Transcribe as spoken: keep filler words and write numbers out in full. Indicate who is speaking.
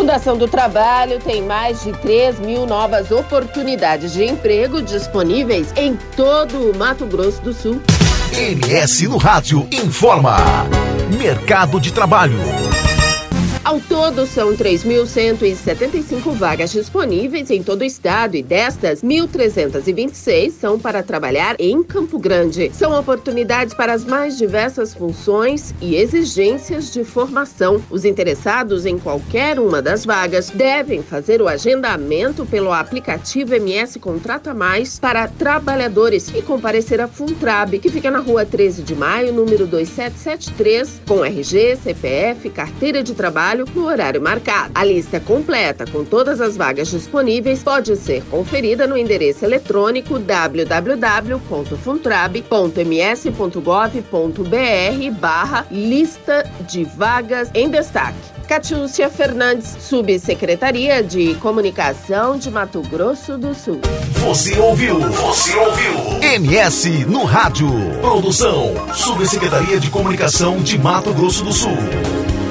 Speaker 1: Fundação do Trabalho tem mais de três mil novas oportunidades de emprego disponíveis em todo o Mato Grosso do Sul.
Speaker 2: M S no Rádio informa. Mercado de trabalho.
Speaker 1: Ao todo, são três mil cento e setenta e cinco vagas disponíveis em todo o estado e destas, mil trezentas e vinte e seis são para trabalhar em Campo Grande. São oportunidades para as mais diversas funções e exigências de formação. Os interessados em qualquer uma das vagas devem fazer o agendamento pelo aplicativo M S Contrata Mais para trabalhadores e comparecer à Funtrab, que fica na rua treze de maio, número dois sete sete três, com R G, C P F, carteira de trabalho, no horário marcado. A lista completa com todas as vagas disponíveis pode ser conferida no endereço eletrônico w w w ponto funtrab ponto m s ponto gov ponto b r barra lista de vagas em destaque. Catiúcia Fernandes, Subsecretaria de Comunicação de Mato Grosso do Sul.
Speaker 2: Você ouviu? Você ouviu? M S no Rádio. Produção, Subsecretaria de Comunicação de Mato Grosso do Sul.